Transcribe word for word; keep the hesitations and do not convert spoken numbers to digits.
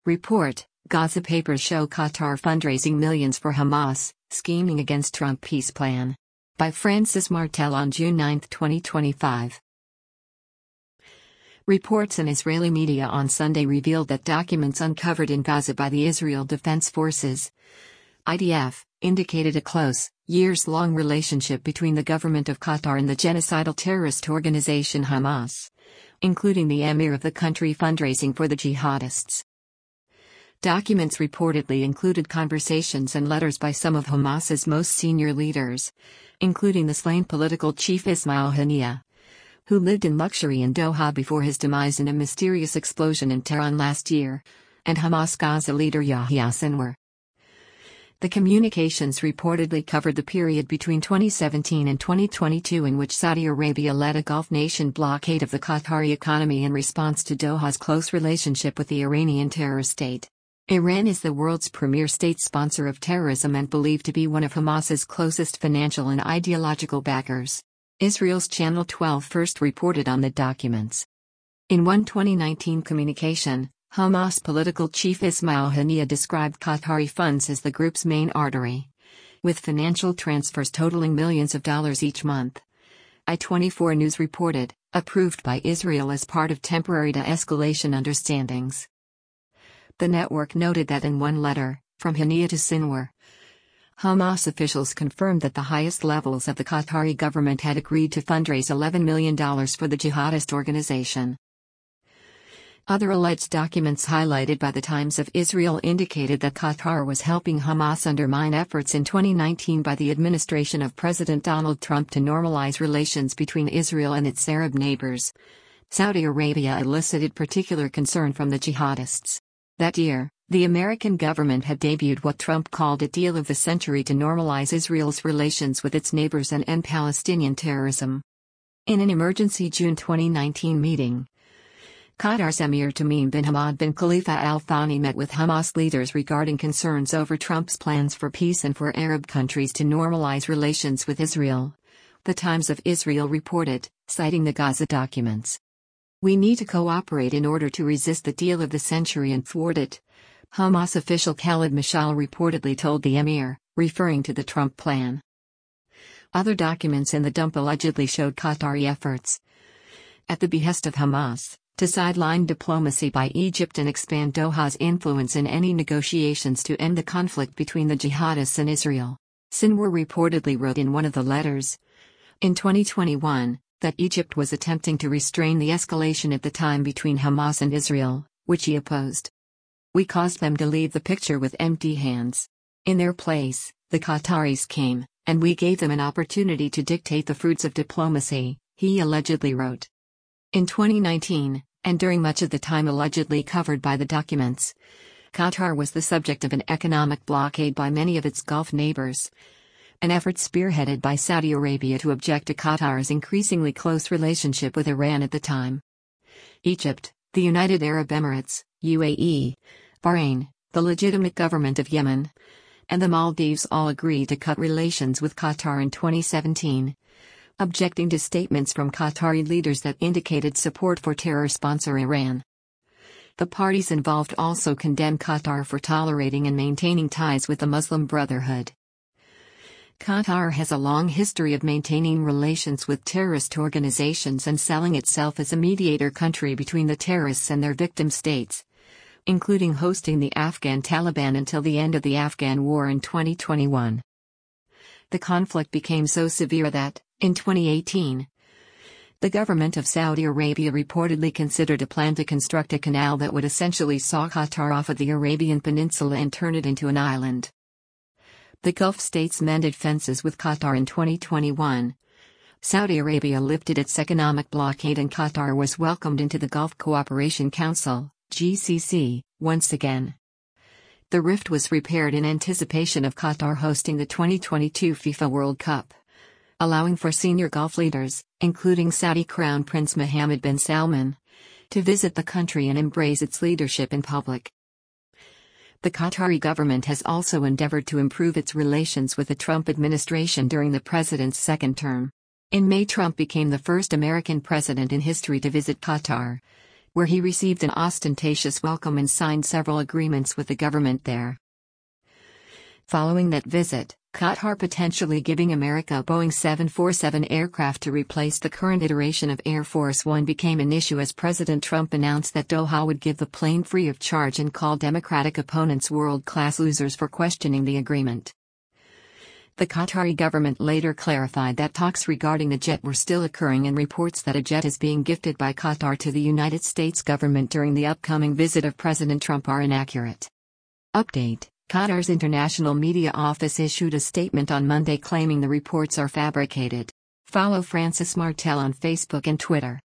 Report: Gaza papers show Qatar fundraising millions for Hamas, scheming against Trump peace plan. By Francis Martel on June ninth, twenty twenty-five. Reports in Israeli media on Sunday revealed that documents uncovered in Gaza by the Israel Defense Forces (I D F) indicated a close, years-long relationship between the government of Qatar and the genocidal terrorist organization Hamas, including the emir of the country fundraising for the jihadists. Documents reportedly included conversations and letters by some of Hamas's most senior leaders, including the slain political chief Ismail Haniyeh, who lived in luxury in Doha before his demise in a mysterious explosion in Tehran last year, and Hamas Gaza leader Yahya Sinwar. The communications reportedly covered the period between twenty seventeen and twenty twenty-two in which Saudi Arabia led a Gulf nation blockade of the Qatari economy in response to Doha's close relationship with the Iranian terror state. Iran is the world's premier state sponsor of terrorism and believed to be one of Hamas's closest financial and ideological backers. Israel's Channel twelve first reported on the documents. In one twenty nineteen communication, Hamas political chief Ismail Haniyeh described Qatari funds as the group's main artery, with financial transfers totaling millions of dollars each month. I twenty-four News reported, approved by Israel as part of temporary de-escalation understandings. The network noted that in one letter, from Haniyeh to Sinwar, Hamas officials confirmed that the highest levels of the Qatari government had agreed to fundraise eleven million dollars for the jihadist organization. Other alleged documents highlighted by the Times of Israel indicated that Qatar was helping Hamas undermine efforts in twenty nineteen by the administration of President Donald Trump to normalize relations between Israel and its Arab neighbors. Saudi Arabia elicited particular concern from the jihadists. That year, the American government had debuted what Trump called a deal of the century to normalize Israel's relations with its neighbors and end Palestinian terrorism. In an emergency June twenty nineteen meeting, Qatar's Emir Tamim bin Hamad bin Khalifa Al Thani met with Hamas leaders regarding concerns over Trump's plans for peace and for Arab countries to normalize relations with Israel. The Times of Israel reported, citing the Gaza documents. "We need to cooperate in order to resist the deal of the century and thwart it," Hamas official Khalid Mashal reportedly told the emir, referring to the Trump plan. Other documents in the dump allegedly showed Qatari efforts, at the behest of Hamas, to sideline diplomacy by Egypt and expand Doha's influence in any negotiations to end the conflict between the jihadists and Israel. Sinwar reportedly wrote in one of the letters, in twenty twenty-one, that Egypt was attempting to restrain the escalation at the time between Hamas and Israel, which he opposed. "We caused them to leave the picture with empty hands. In their place, the Qataris came, and we gave them an opportunity to dictate the fruits of diplomacy," he allegedly wrote. In twenty nineteen, and during much of the time allegedly covered by the documents, Qatar was the subject of an economic blockade by many of its Gulf neighbors, an effort spearheaded by Saudi Arabia to object to Qatar's increasingly close relationship with Iran at the time. Egypt, the United Arab Emirates, U A E, Bahrain, the legitimate government of Yemen, and the Maldives all agreed to cut relations with Qatar in twenty seventeen, objecting to statements from Qatari leaders that indicated support for terror sponsor Iran. The parties involved also condemned Qatar for tolerating and maintaining ties with the Muslim Brotherhood. Qatar has a long history of maintaining relations with terrorist organizations and selling itself as a mediator country between the terrorists and their victim states, including hosting the Afghan Taliban until the end of the Afghan War in twenty twenty-one. The conflict became so severe that, in twenty eighteen, the government of Saudi Arabia reportedly considered a plan to construct a canal that would essentially saw Qatar off of the Arabian Peninsula and turn it into an island. The Gulf states mended fences with Qatar in twenty twenty-one. Saudi Arabia lifted its economic blockade and Qatar was welcomed into the Gulf Cooperation Council, G C C, once again. The rift was repaired in anticipation of Qatar hosting the twenty twenty-two FIFA World Cup, allowing for senior Gulf leaders, including Saudi Crown Prince Mohammed bin Salman, to visit the country and embrace its leadership in public. The Qatari government has also endeavored to improve its relations with the Trump administration during the president's second term. In May, Trump became the first American president in history to visit Qatar, where he received an ostentatious welcome and signed several agreements with the government there. Following that visit, Qatar potentially giving America a Boeing seven forty-seven aircraft to replace the current iteration of Air Force One became an issue as President Trump announced that Doha would give the plane free of charge and called Democratic opponents world-class losers for questioning the agreement. The Qatari government later clarified that talks regarding the jet were still occurring, and reports that a jet is being gifted by Qatar to the United States government during the upcoming visit of President Trump are inaccurate. Update: Qatar's International Media Office issued a statement on Monday claiming the reports are fabricated. Follow Francis Martel on Facebook and Twitter.